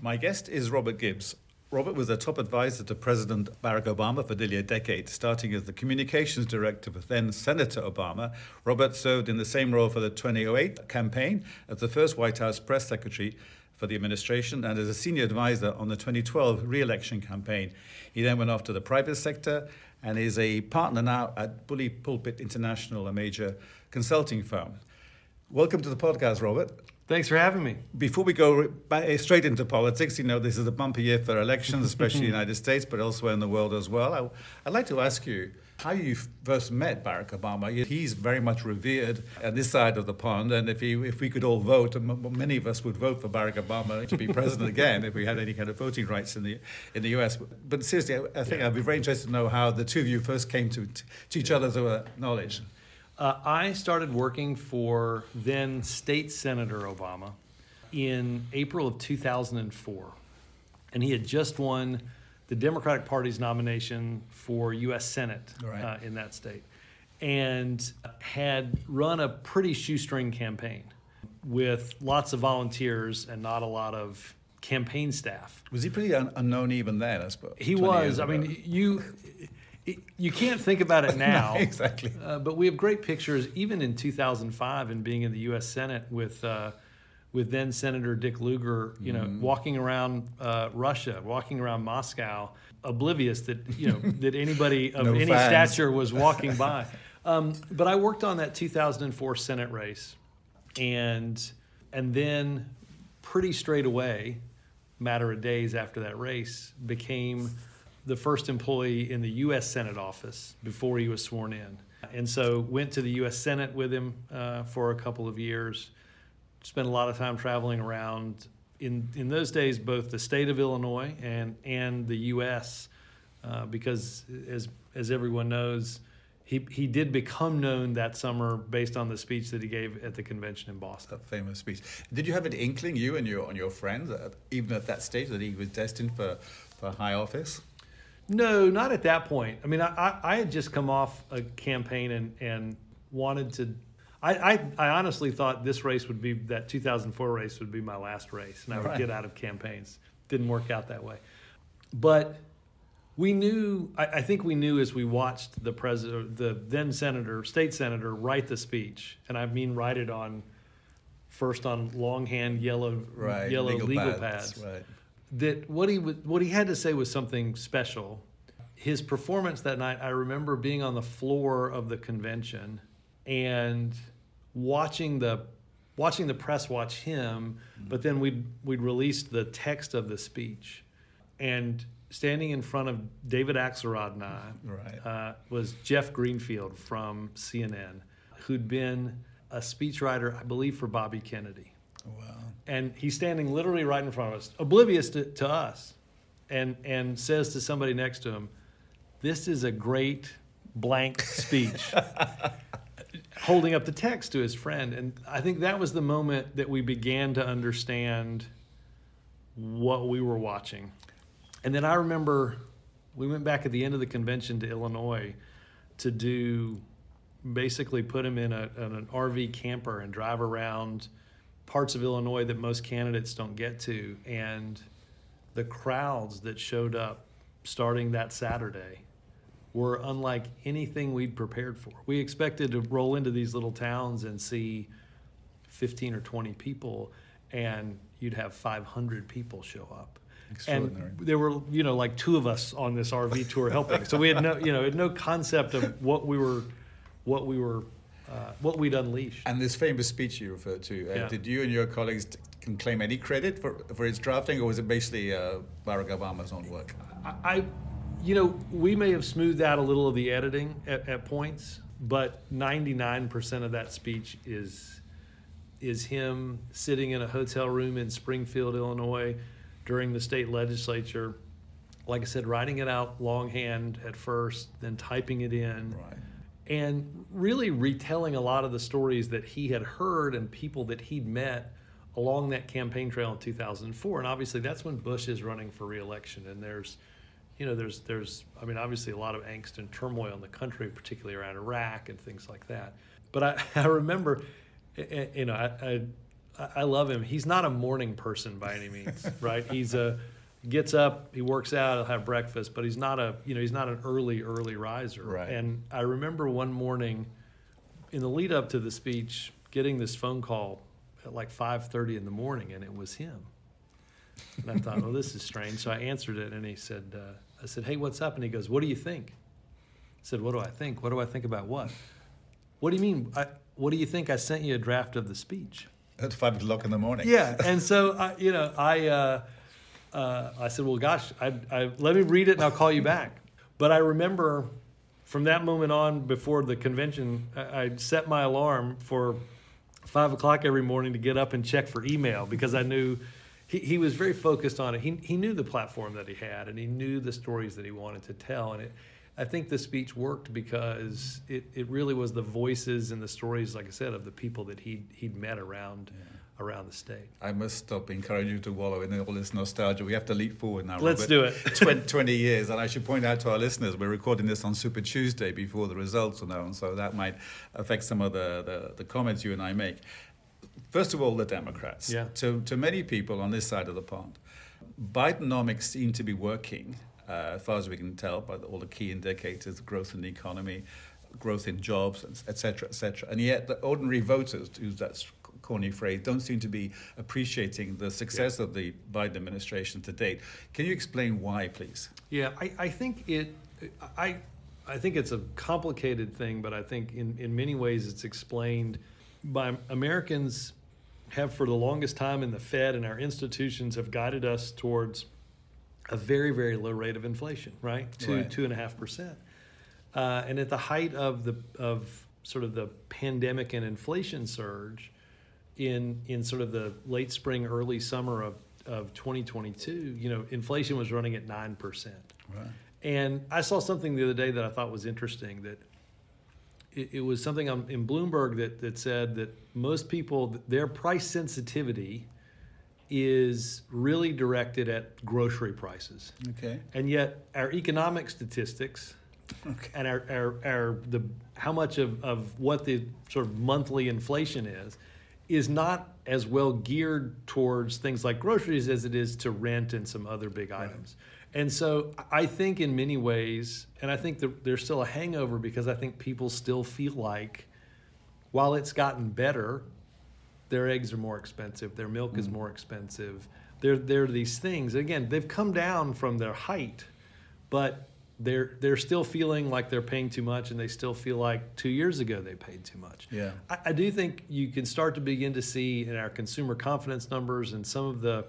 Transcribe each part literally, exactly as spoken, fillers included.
My guest is Robert Gibbs. Robert was a top advisor to President Barack Obama for nearly a decade, starting as the communications director for then Senator Obama. Robert served in the same role for the twenty oh eight campaign as the first White House press secretary for the administration and as a senior advisor on the twenty twelve re-election campaign. He then went off to the private sector and is a partner now at Bully Pulpit International, a major consulting firm. Welcome to the podcast, Robert. Thanks for having me. Before we go straight into politics, you know, this is a bumpy year for elections, especially in the United States, but elsewhere in the world as well. I, I'd like to ask you how you first met Barack Obama. He's very much revered on this side of the pond, and if he, if we could all vote, many of us would vote for Barack Obama to be president again if we had any kind of voting rights in the in the U S. But seriously, I think I'd be very interested to know how the two of you first came to, to each other's knowledge. Uh, I started working for then State Senator Obama in April of two thousand four. And he had just won the Democratic Party's nomination for U S Senate right. uh, in that state, and had run a pretty shoestring campaign with lots of volunteers and not a lot of campaign staff. Was he pretty un- unknown even then, I suppose? He was. I mean, you... You can't think about it now. No, exactly. Uh, but we have great pictures, even in two thousand five, and being in the U S Senate with uh, with then Senator Dick Lugar, you know, mm. walking around uh, Russia, walking around Moscow, oblivious that you know that anybody of no any fans. stature was walking by. Um, but I worked on that two thousand four Senate race, and and then pretty straight away, matter of days after that race, became the first employee in the U S Senate office before he was sworn in. And so went to the U S Senate with him uh, for a couple of years, spent a lot of time traveling around. In in those days, both the state of Illinois and, and the U S, uh, because as as everyone knows, he, he did become known that summer based on the speech that he gave at the convention in Boston. That famous speech. Did you have an inkling, you and your, and your friends, uh, even at that stage, that he was destined for, for high office? No, not at that point. I mean, I, I had just come off a campaign and, and wanted to. I, I, I honestly thought this race would be, that two thousand four race would be my last race, and I would right. get out of campaigns. Didn't work out that way. But we knew, I, I think we knew as we watched the president, the then senator, state senator, write the speech, and I mean write it on, first on longhand yellow, right. yellow legal, legal pads. pads. Right. That what he was, what he had to say was something special. His performance that night, I remember being on the floor of the convention and watching the watching the press watch him, mm-hmm. but then we'd we'd released the text of the speech, and standing in front of David Axelrod and I right. uh, was Jeff Greenfield from C N N, who'd been a speechwriter, I believe, for Bobby Kennedy. Wow. And he's standing literally right in front of us, oblivious to, to us, and and says to somebody next to him, "This is a great blank speech," holding up the text to his friend. And I think that was the moment that we began to understand what we were watching. And then I remember we went back at the end of the convention to Illinois to do, basically put him in, a, in an R V camper and drive around parts of Illinois that most candidates don't get to, and the crowds that showed up starting that Saturday were unlike anything we'd prepared for. We expected to roll into these little towns and see fifteen or twenty people, and you'd have five hundred people show up. Extraordinary. And there were, you know, like two of us on this R V tour helping. So we had no, you know, had no concept of what we were, what we were, uh, what we'd unleashed. And this famous speech you referred to, uh, yeah. did you and your colleagues t- can claim any credit for for its drafting, or was it basically uh, Barack Obama's own work? I, I, you know, we may have smoothed out a little of the editing at, at points, but ninety-nine percent of that speech is is him sitting in a hotel room in Springfield, Illinois, during the state legislature. Like I said, writing it out longhand at first, then typing it in. Right. And really retelling a lot of the stories that he had heard and people that he'd met along that campaign trail in two thousand four. And obviously that's when Bush is running for re-election. And there's, you know, there's, there's, I mean, obviously a lot of angst and turmoil in the country, particularly around Iraq and things like that. But I, I remember, you know, I, I, I, I love him. He's not a morning person by any means, right? He's a gets up, he works out, he'll have breakfast, but he's not a you know he's not an early early riser. Right. And I remember one morning, in the lead up to the speech, getting this phone call at like five thirty in the morning, and it was him. And I thought, well, this is strange. So I answered it, and he said, uh, I said, hey, what's up? And he goes, what do you think? I said, what do I think? What do I think about what? What do you mean? I, what do you think? I sent you a draft of the speech. At five o'clock in the morning. Yeah. And so, I, you know, I uh, uh, I said, well, gosh, I, I, let me read it, and I'll call you back. But I remember from that moment on, before the convention, I, I set my alarm for five o'clock every morning to get up and check for email, because I knew he, he was very focused on it. He he knew the platform that he had, and he knew the stories that he wanted to tell. And it, I think the speech worked because it, it really was the voices and the stories, like I said, of the people that he'd, he'd met around yeah. around the state. I must stop encouraging you to wallow in all this nostalgia. We have to leap forward now, Let's Robert. do it. twenty, twenty years, and I should point out to our listeners, we're recording this on Super Tuesday before the results are known, so that might affect some of the, the, the comments you and I make. First of all, the Democrats. Yeah. To, to many people on this side of the pond, Bidenomics seem to be working, uh, as far as we can tell, by the, all the key indicators, growth in the economy, growth in jobs, et cetera, et cetera. And yet the ordinary voters, to use that corny phrase, don't seem to be appreciating the success yeah. of the Biden administration to date. Can you explain why, please? Yeah, I, I think it, I, I think it's a complicated thing, but I think in, in many ways it's explained by Americans have for the longest time, in the Fed and our institutions have guided us towards a very, very low rate of inflation, right? Two, right. two and a half percent. Uh, and at the height of the of sort of the pandemic and inflation surge in in sort of the late spring, early summer of, of twenty twenty-two, you know, inflation was running at nine percent. Right. And I saw something the other day that I thought was interesting, that it, it was something on, in Bloomberg that, that said that most people, their price sensitivity is really directed at grocery prices. Okay. And yet our economic statistics okay. and our, our, our the how much of, of what the sort of monthly inflation is, is not as well geared towards things like groceries as it is to rent and some other big items. Right. And so I think in many ways, and I think that there's still a hangover, because I think people still feel like while it's gotten better, their eggs are more expensive, their milk mm. is more expensive. There, there are these things. Again, they've come down from their height, but they're they're still feeling like they're paying too much, and they still feel like two years ago they paid too much. Yeah, I, I do think you can start to begin to see in our consumer confidence numbers and some of the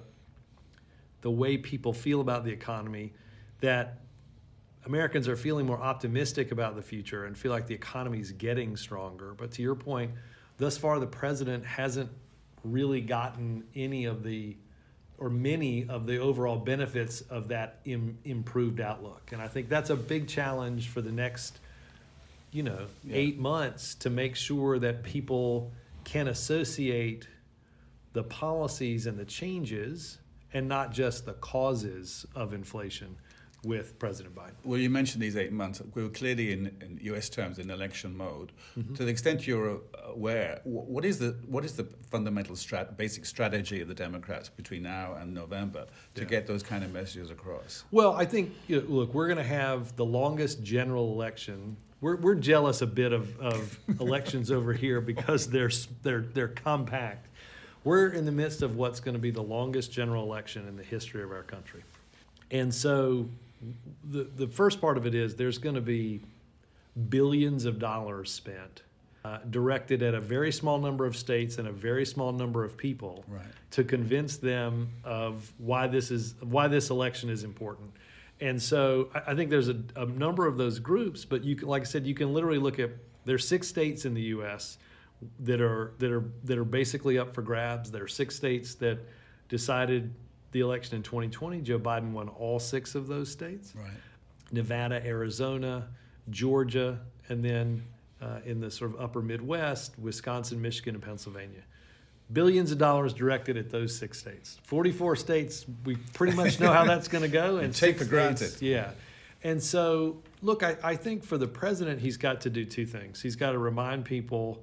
the way people feel about the economy that Americans are feeling more optimistic about the future and feel like the economy is getting stronger. But to your point, thus far the president hasn't really gotten any of the or many of the overall benefits of that im- improved outlook. And I think that's a big challenge for the next, you know, yeah. eight months to make sure that people can associate the policies and the changes and not just the causes of inflation with President Biden. Well, you mentioned these eight months. We were clearly in, in U S terms in election mode. Mm-hmm. To the extent you're aware, what is the what is the fundamental strat, basic strategy of the Democrats between now and November to yeah. get those kind of messages across? Well, I think, you know, look, we're going to have the longest general election. We're we're jealous a bit of, of elections over here because they're they're they're compact. We're in the midst of what's going to be the longest general election in the history of our country, and so. The the first part of it is there's going to be billions of dollars spent uh, directed at a very small number of states and a very small number of people right. to convince them of why this is why this election is important. And so I, I think there's a, a number of those groups, but you can, like I said, you can literally look at there's six states in the U S that are that are that are basically up for grabs. There are six states that decided the election in twenty twenty, Joe Biden won all six of those states. Right. Nevada, Arizona, Georgia, and then uh, in the sort of upper Midwest, Wisconsin, Michigan, and Pennsylvania. Billions of dollars directed at those six states. forty-four states, we pretty much know how that's going to go. And take for granted. States, yeah. And so, look, I, I think for the president, he's got to do two things. He's got to remind people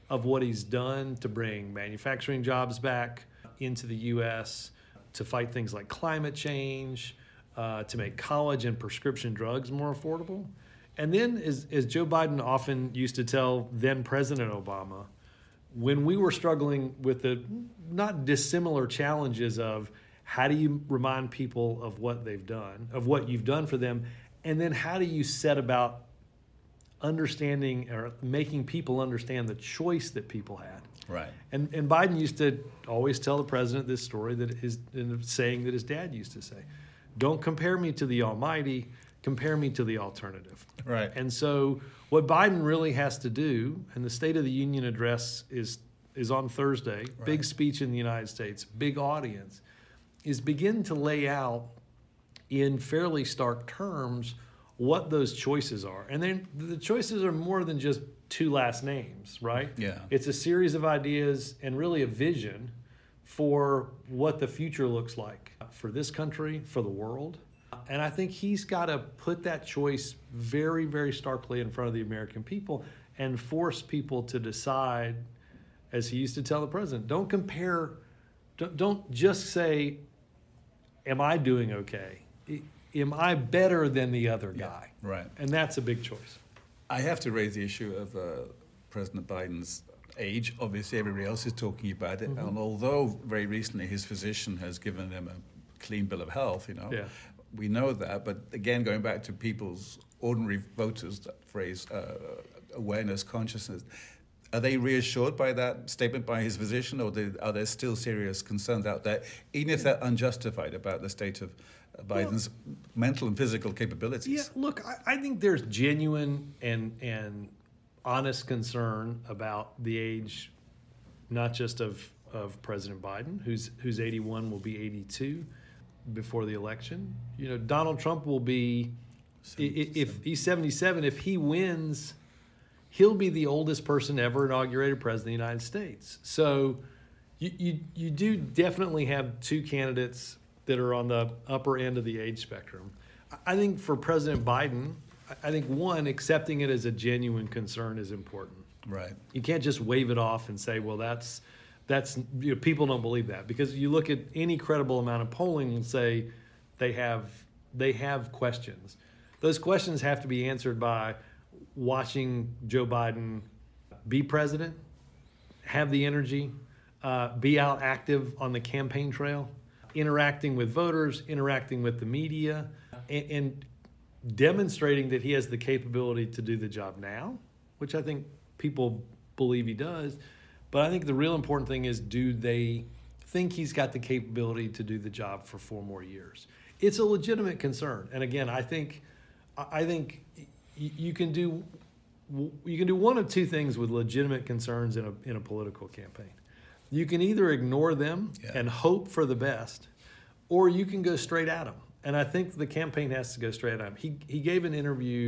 of what he's done to bring manufacturing jobs back into the U S, to fight things like climate change, uh, to make college and prescription drugs more affordable. And then, as, as Joe Biden often used to tell then President Obama, when we were struggling with the not dissimilar challenges of how do you remind people of what they've done, of what you've done for them, and then how do you set about understanding or making people understand the choice that people had. Right. And and Biden used to always tell the president this story, that his saying that his dad used to say, "Don't compare me to the Almighty, compare me to the alternative." Right. And so what Biden really has to do, and the State of the Union address is is on Thursday, right. big speech in the United States, big audience, is begin to lay out in fairly stark terms what those choices are. And then the choices are more than just two last names, right? Yeah. It's a series of ideas and really a vision for what the future looks like for this country, for the world. And I think he's got to put that choice very, very starkly in front of the American people and force people to decide, as he used to tell the president, don't compare, don't, don't just say, am I doing okay? Am I better than the other guy? Yeah, right. And that's a big choice. I have to raise the issue of uh, President Biden's age. Obviously, everybody else is talking about it. Mm-hmm. And although very recently his physician has given him a clean bill of health, you know, yeah. we know that. But again, going back to people's ordinary voters, that phrase, uh, awareness, consciousness, are they reassured by that statement by his physician, or they, are there still serious concerns out there, even if they're unjustified, about the state of Biden's well, mental and physical capabilities? Yeah, look, I, I think there's genuine and and honest concern about the age, not just of, of President Biden, who's who's eighty-one, will be eighty-two before the election. You know, Donald Trump will be, if he's seventy-seven, if he wins, he'll be the oldest person ever inaugurated president of the United States. So you you, you do definitely have two candidates that are on the upper end of the age spectrum. I think for President Biden, I think, one, accepting it as a genuine concern is important. Right. You can't just wave it off and say, well, that's, that's you know, people don't believe that. Because you look at any credible amount of polling and say they have, they have questions. Those questions have to be answered by watching Joe Biden be president, have the energy, uh, be out active on the campaign trail, interacting with voters, interacting with the media, and, and demonstrating that he has the capability to do the job now, which I think people believe he does. But I think the real important thing is, do they think he's got the capability to do the job for four more years? It's a legitimate concern. And again, I think I think you can do you can do one of two things with legitimate concerns in a in a political campaign. You can either ignore them yeah. and hope for the best, or you can go straight at them. And I think the campaign has to go straight at him. He he gave an interview,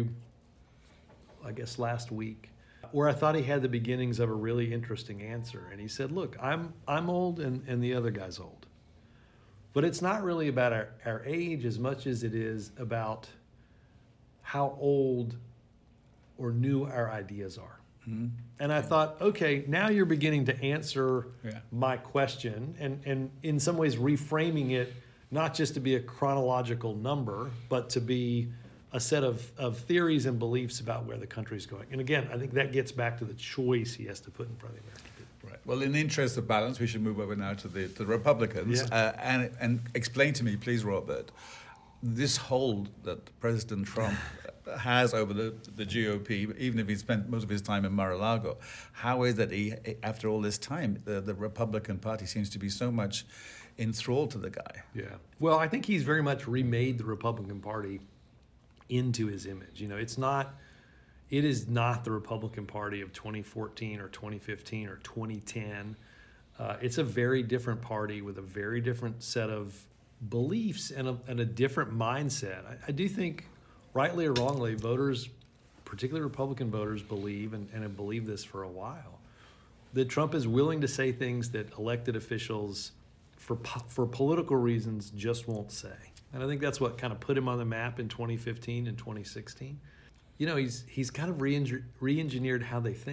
I guess last week, where I thought he had the beginnings of a really interesting answer. And he said, look, I'm I'm old and, and the other guy's old. But it's not really about our, our age as much as it is about how old or new our ideas are. Mm-hmm. And I thought, okay, now you're beginning to answer yeah. my question, and, and in some ways reframing it, not just to be a chronological number, but to be a set of, of theories and beliefs about where the country's going. And again, I think that gets back to the choice he has to put in front of the American people. Right. Well, in the interest of balance, we should move over now to the, to the Republicans. Yeah. Uh, and, and explain to me, please, Robert, this hold that President Trump has over the, the G O P, even if he spent most of his time in Mar-a-Lago. How is that he, after all this time, the, the Republican Party seems to be so much enthralled to the guy? Yeah. Well, I think he's very much remade the Republican Party into his image. You know, it's not, it is not the Republican Party of twenty fourteen or twenty fifteen or twenty ten. Uh, it's a very different party with a very different set of beliefs and a, and a different mindset. I, I do think, rightly or wrongly, voters, particularly Republican voters, believe, and, and have believed this for a while, that Trump is willing to say things that elected officials, for for political reasons, just won't say. And I think that's what kind of put him on the map in twenty fifteen and twenty sixteen. You know, he's he's kind of re-engineered how they think.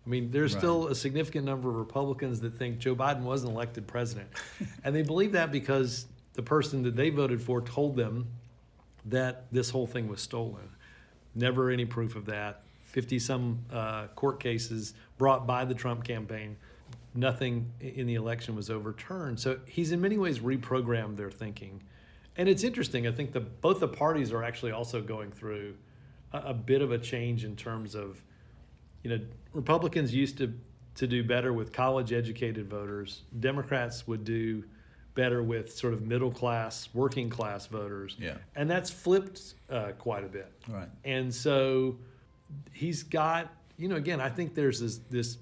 I mean, there's Right. still a significant number of Republicans that think Joe Biden wasn't elected president. And they believe that because the person that they voted for told them that this whole thing was stolen. Never any proof of that. fifty-some uh, court cases brought by the Trump campaign. Nothing in the election was overturned. So he's in many ways reprogrammed their thinking. And it's interesting. I think the, both the parties are actually also going through a, a bit of a change in terms of, you know, Republicans used to, to do better with college-educated voters. Democrats would do better with sort of middle-class, working-class voters. Yeah. And that's flipped uh, quite a bit. Right. And so he's got, you know, again, I think there's this, this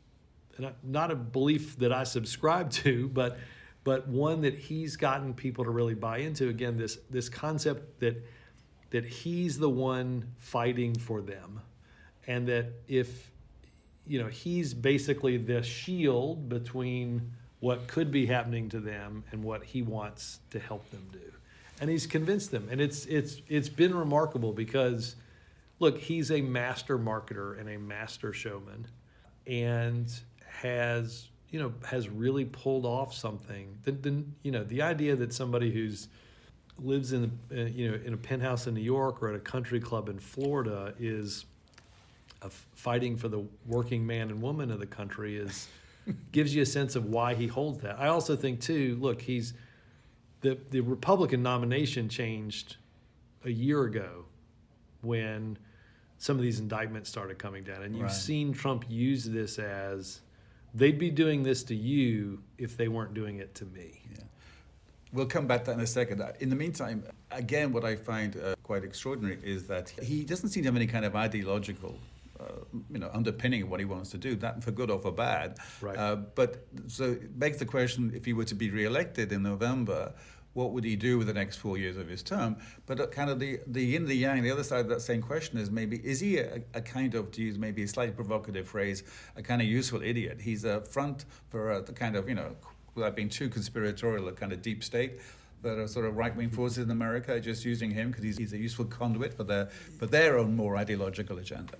not a belief that I subscribe to, but but one that he's gotten people to really buy into. Again, this this concept that that he's the one fighting for them, and that if, you know, he's basically the shield between what could be happening to them and what he wants to help them do. And he's convinced them. And it's it's it's been remarkable because, look, he's a master marketer and a master showman, and has, you know, has really pulled off something. The, the, you know, the idea that somebody who's lives in, uh, you know, in a penthouse in New York or at a country club in Florida is a f- fighting for the working man and woman of the country is gives you a sense of why he holds that. I also think too, look, he's the the Republican nomination changed a year ago when some of these indictments started coming down, and you've Right. seen Trump use this as they'd be doing this to you if they weren't doing it to me. Yeah. We'll come back to that in a second. In the meantime, again, what I find uh, quite extraordinary is that he doesn't seem to have any kind of ideological uh, you know, underpinning of what he wants to do, that for good or for bad. Right. Uh, but so it begs the question, if he were to be reelected in November, what would he do with the next four years of his term? But uh, kind of the, the yin, the yang, the other side of that same question is maybe, is he a, a kind of, to use maybe a slightly provocative phrase, a kind of useful idiot? He's a front for uh, the kind of, you know, without being too conspiratorial, a kind of deep state that are sort of right-wing forces in America are just using him because he's, he's a useful conduit for their, for their own more ideological agenda.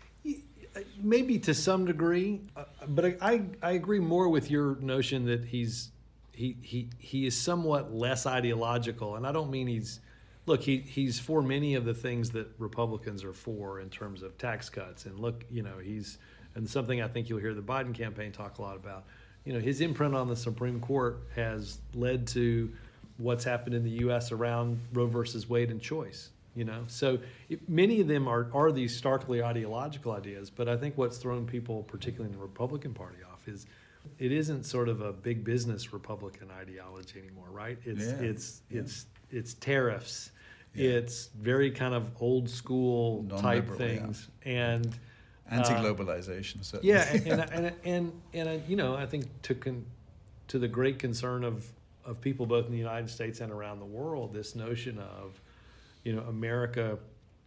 Maybe to some degree, uh, but I, I, I agree more with your notion that he's he he he is somewhat less ideological, and I don't mean he's look he he's for many of the things that Republicans are for in terms of tax cuts, and look, you know, he's and something I think you'll hear the Biden campaign talk a lot about. You know, his imprint on the Supreme Court has led to what's happened in the U S around Roe versus Wade and choice. You know, so it, many of them are, are these starkly ideological ideas, but I think what's thrown people, particularly in the Republican Party, off is it isn't sort of a big business Republican ideology anymore, right? It's Yeah, it's yeah. it's it's tariffs, Yeah. it's very kind of old school type Non-liberal, things, and Anti-globalization, uh, certainly. yeah, and and and and, and, and you know, I think to con, to the great concern of of people both in the United States and around the world, this notion of, you know, America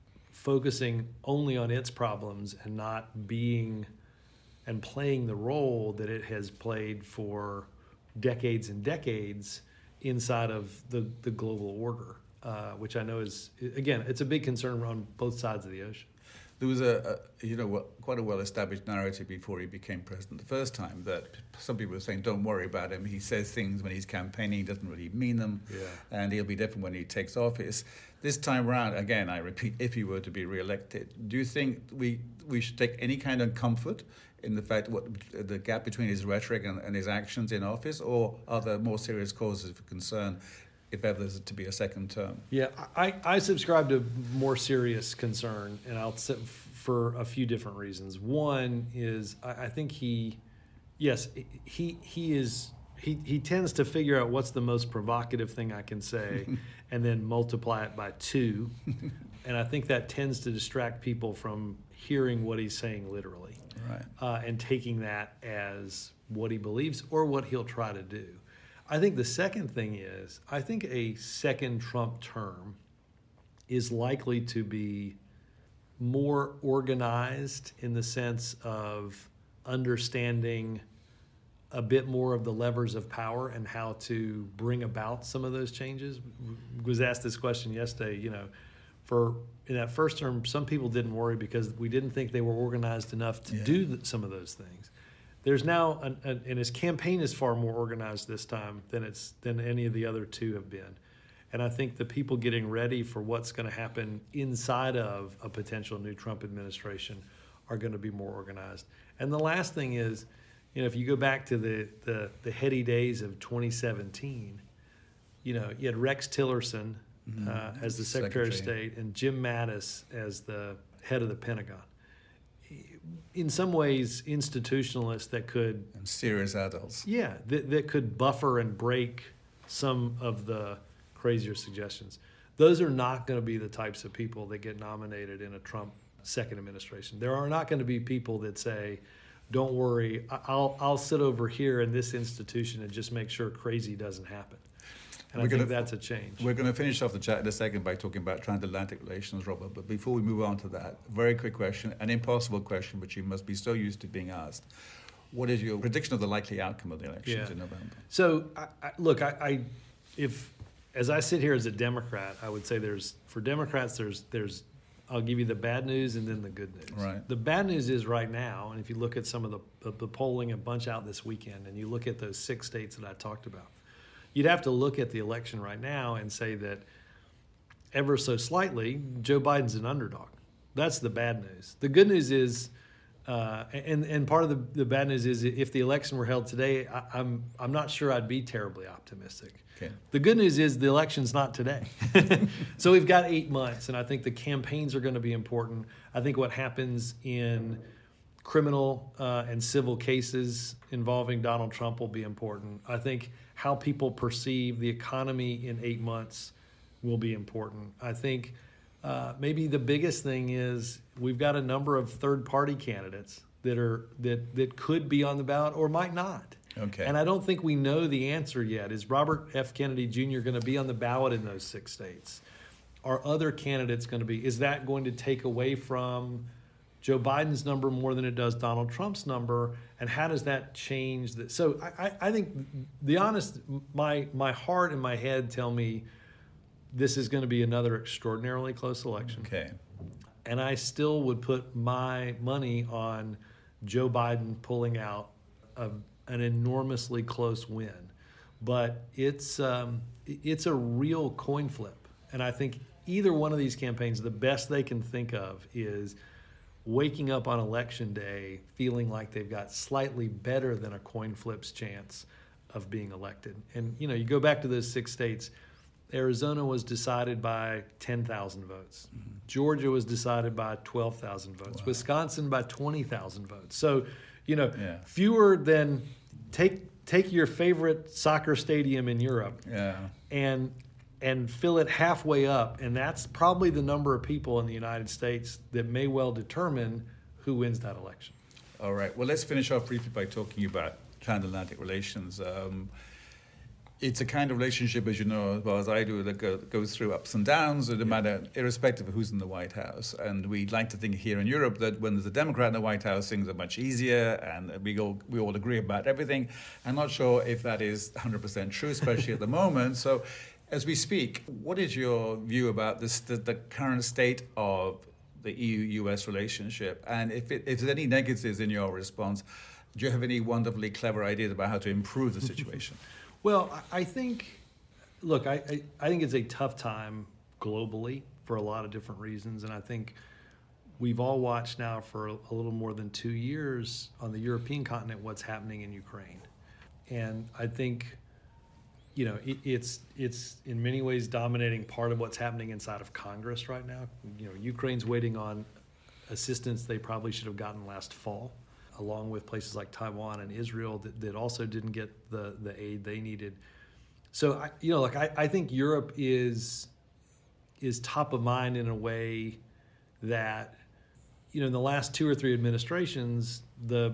focusing only on its problems and not being and playing the role that it has played for decades and decades inside of the, the global order, uh, which I know is, again, it's a big concern on both sides of the ocean. There was a, a you know, quite a well-established narrative before he became president the first time that some people were saying, don't worry about him. He says things when he's campaigning, he doesn't really mean them, Yeah. and he'll be different when he takes office. This time around, again, I repeat, if he were to be re-elected, do you think we we should take any kind of comfort in the fact what the gap between his rhetoric and, and his actions in office, or are there more serious causes for concern if ever there's to be a second term? Yeah, I, I subscribe to more serious concern, and I'll say for a few different reasons. One is I, I think he, yes, he he is he he tends to figure out what's the most provocative thing I can say, and then multiply it by two, and I think that tends to distract people from hearing what he's saying literally, Right. uh, and taking that as what he believes or what he'll try to do. I think the second thing is, I think a second Trump term is likely to be more organized in the sense of understanding a bit more of the levers of power and how to bring about some of those changes. Was asked this question yesterday, you know, for in that first term, some people didn't worry because we didn't think they were organized enough to Yeah. do th- some of those things. There's now, an, an, and his campaign is far more organized this time than it's than any of the other two have been. And I think the people getting ready for what's going to happen inside of a potential new Trump administration are going to be more organized. And the last thing is, you know, if you go back to the, the, the heady days of twenty seventeen, you know, you had Rex Tillerson Mhm. uh, as the Secretary, Secretary. of State and Jim Mattis as the head of the Pentagon. In some ways, institutionalists that could And serious adults. yeah, that, that could buffer and break some of the crazier suggestions. Those are not going to be the types of people that get nominated in a Trump second administration. There are not going to be people that say, don't worry, I- I'll, I'll sit over here in this institution and just make sure crazy doesn't happen. And We're I think gonna- that's a change. We're going to finish off the chat in a second by talking about transatlantic relations, Robert. But before we move on to that, very quick question, an impossible question, but you must be so used to being asked. What is your prediction of the likely outcome of the elections Yeah. in November? So, I, I, look, I, I, if as I sit here as a Democrat, I would say there's for Democrats there's there's I'll give you the bad news and then the good news. Right. The bad news is right now, and if you look at some of the the, the polling, a bunch out this weekend, and you look at those six states that I talked about, you'd have to look at the election right now and say that ever so slightly, Joe Biden's an underdog. That's the bad news. The good news is. Uh, and and part of the, the bad news is if the election were held today, I, I'm I'm not sure I'd be terribly optimistic. Okay. The good news is the election's not today. So we've got eight months, and I think the campaigns are going to be important. I think what happens in criminal uh, and civil cases involving Donald Trump will be important. I think how people perceive the economy in eight months will be important. I think uh, maybe the biggest thing is we've got a number of third-party candidates that are that that could be on the ballot or might not. Okay. And I don't think we know the answer yet. Is Robert F. Kennedy Junior going to be on the ballot in those six states? Are other candidates going to be? Is that going to take away from Joe Biden's number more than it does Donald Trump's number? And how does that change that? So I, I, I think the honest, my my heart and my head tell me this is going to be another extraordinarily close election. Okay. And I still would put my money on Joe Biden pulling out a, an enormously close win. But it's um, it's a real coin flip. And I think either one of these campaigns, the best they can think of is waking up on election day feeling like they've got slightly better than a coin flip's chance of being elected. And, you know, you go back to those six states, Arizona was decided by ten thousand votes. Mm-hmm. Georgia was decided by twelve thousand votes. Wow. Wisconsin by twenty thousand votes. So, you know, Yeah. fewer than take take your favorite soccer stadium in Europe Yeah. and and fill it halfway up, and that's probably the number of people in the United States that may well determine who wins that election. All right. Well, let's finish off briefly by talking about transatlantic relations. Um, it's a kind of relationship, as you know, as well as I do, that go, goes through ups and downs, no matter, irrespective of who's in the White House. And we like to think here in Europe that when there's a Democrat in the White House, things are much easier, and we all we all agree about everything. I'm not sure if that is one hundred percent true, especially at the moment. So, as we speak, what is your view about this, the, the current state of the E U U S relationship? And if, it, if there's any negatives in your response, do you have any wonderfully clever ideas about how to improve the situation? Well, I I think, look, I, I, I think it's a tough time globally for a lot of different reasons. And I think we've all watched now for a, a little more than two years on the European continent what's happening in Ukraine. And I think, you know, it, it's it's in many ways dominating part of what's happening inside of Congress right now. You know, Ukraine's waiting on assistance they probably should have gotten last fall, along with places like Taiwan and Israel that, that also didn't get the, the aid they needed. So, I, you know, like I, I think Europe is is top of mind in a way that, you know, in the last two or three administrations, the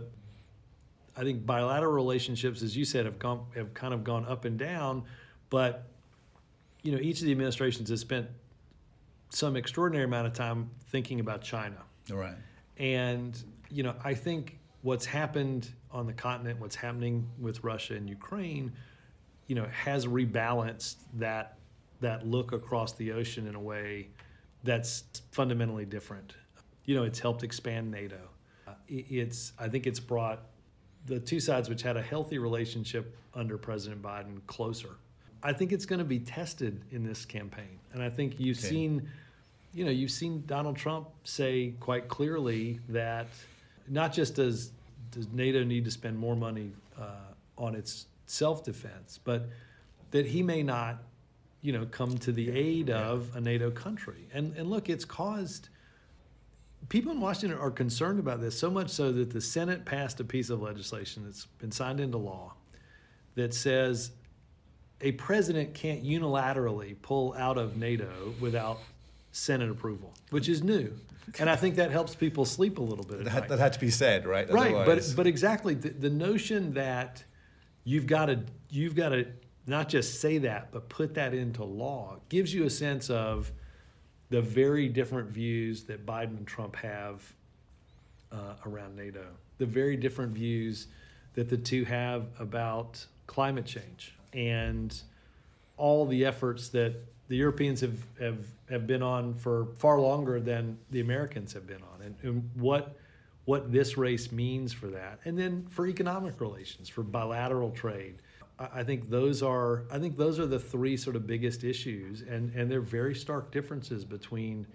I think bilateral relationships, as you said, have gone have kind of gone up and down, but you know, each of the administrations has spent some extraordinary amount of time thinking about China. All right. And you know, I think what's happened on the continent, what's happening with Russia and Ukraine, you know, has rebalanced that that look across the ocean in a way that's fundamentally different. You know, it's helped expand NATO. Uh, it- it's I think it's brought the two sides, which had a healthy relationship under President Biden, closer. I think it's going to be tested in this campaign, and I think you've Okay. seen, you know, you've seen Donald Trump say quite clearly that not just does does NATO need to spend more money uh, on its self-defense, but that he may not, you know, come to the aid of a NATO country. And and look, it's caused people in Washington are concerned about this, so much so that the Senate passed a piece of legislation that's been signed into law that says a president can't unilaterally pull out of NATO without Senate approval, which is new. And I think that helps people sleep a little bit at That, night. that had to be said, right? Right, Otherwise- but but exactly the, the notion that you've got to you've got to not just say that, but put that into law gives you a sense of the very different views that Biden and Trump have uh, around NATO, the very different views that the two have about climate change, and all the efforts that the Europeans have, have, have been on for far longer than the Americans have been on, and, and what what this race means for that, and then for economic relations, for bilateral trade. I, I think those are I think those are the three sort of biggest issues, and, and they're very stark differences between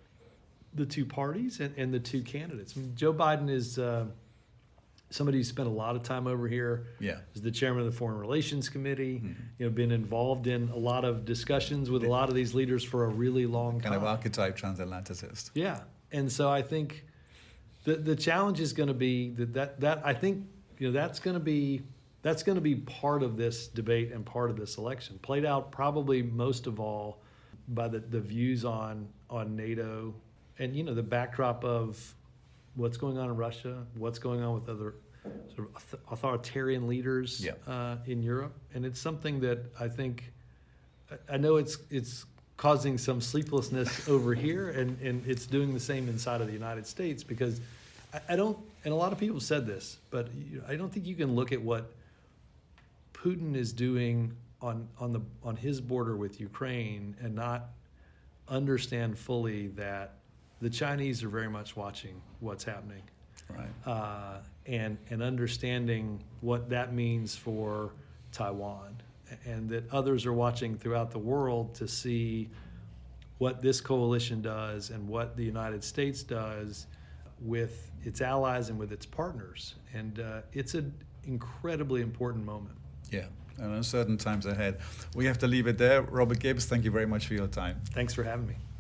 the two parties and, and the two candidates. I mean, Joe Biden is uh, somebody who spent a lot of time over here. Yeah. Is the chairman of the Foreign Relations Committee. Mm-hmm. You know, been involved in a lot of discussions with a lot of these leaders for a really long time. kind of archetype transatlanticist. Yeah, and so I think the the challenge is going to be that, that that I think you know that's going to be that's going to be part of this debate and part of this election, played out probably most of all by the, the views on on NATO and you know the backdrop of what's going on in Russia, what's going on with other sort of auth- authoritarian leaders Yeah. uh, in Europe, and it's something that I think I- I know it's it's causing some sleeplessness over here, and, and it's doing the same inside of the United States because I, I don't, and a lot of people have said this, but you know, I don't think you can look at what Putin is doing on on the on his border with Ukraine and not understand fully that the Chinese are very much watching what's happening, Right. uh, and and understanding what that means for Taiwan, and that others are watching throughout the world to see what this coalition does and what the United States does with its allies and with its partners. And uh, it's an incredibly important moment. Yeah. And uncertain times ahead. We have to leave it there. Robert Gibbs, thank you very much for your time. Thanks for having me.